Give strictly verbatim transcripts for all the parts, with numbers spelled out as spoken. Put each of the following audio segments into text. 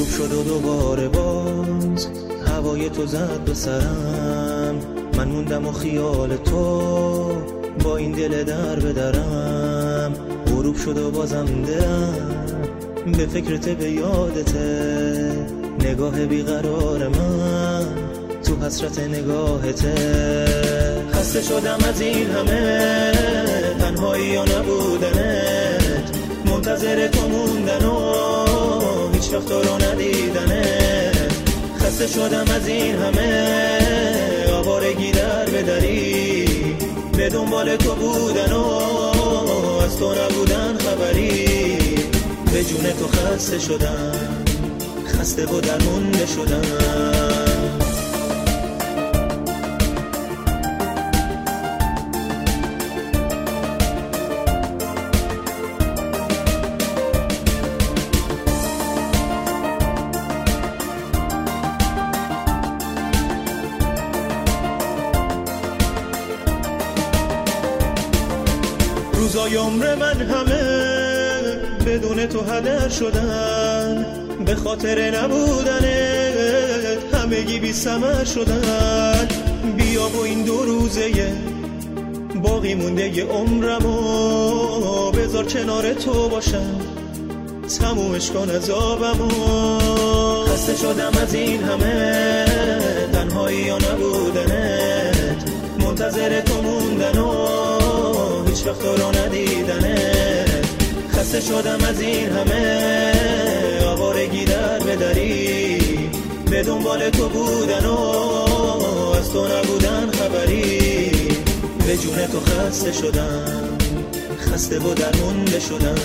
غروب شد و دوباره باز هوای تو زد به سرم، من موندم و خیال تو با این دل در به درم. غروب شد و بازم دلم به فکرت به یادته، نگاه بیقرار من تو حسرت نگاهته. خسته شدم از این همه تنهایی و نبودنت، منتظر تو موندن و هیچ وقت تو رو ندیدنت. خسته شدم از این همه آوارگی در بدری، به دنبال تو بودن و از تو نبودن خبری. به جون تو خسته شدم، خسته و درمونده شدم. روزای عمر من همه بدون تو هدر شدن، به خاطر نبودنت همگی بی ثمر شدن. بیا و این دو روزه باقی مونده ی عمرمو بذار کنار تو باشم، تمومش کن عذابمو. خسته شدم از این همه تنهایی و نبودنت، منتظر تو موندن و هیچ وقت تو رو ندیدنت. خسته شدم از این همه آوارگی در بدری، به دنبال تو بودن و از تو نبودن خبری. به جون تو خسته شدم، خسته و درمونده شدم.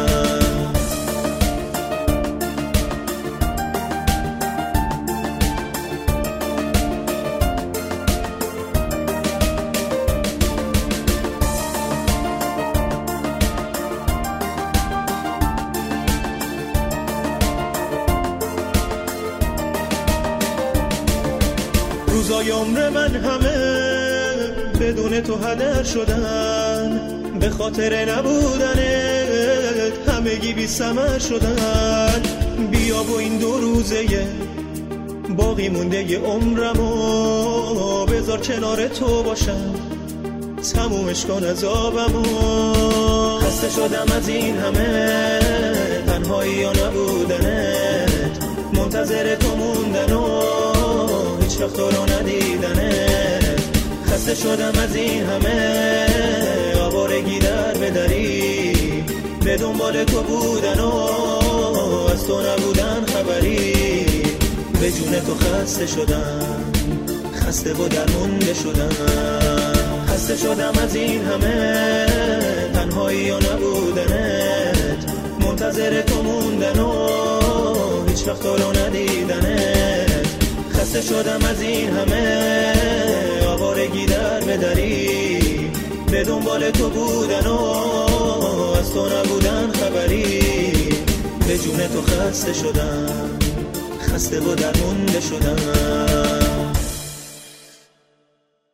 روزای عمر من همه بدون تو هدر شدن، به خاطر نبودنت همگی بی ثمر شدن. بیا و این دو روزه باقی مونده ی عمرمو بذار کنار تو باشم، تمومش کن عذابمو. خسته شدم از این همه تنهایی و نبودنت، منتظر تو موندن و هیچ وقت تو رو ندیدنت. خسته شدم از این همه آوارگی در بدری، به دنبال تو بودن و از تو نبودن خبری. به جون تو خسته شدم، خسته و درمونده شدم. خسته شدم از این همه تنهایی و نبودنت، منتظر تو موندن و هیچ وقت تو رو ندیدنت. خسته شدم از این همه آوارگی در بدری، به دنبال تو بودن و از تو نبودن خبری. به جون تو خسته شدم، خسته و درمونده شدم.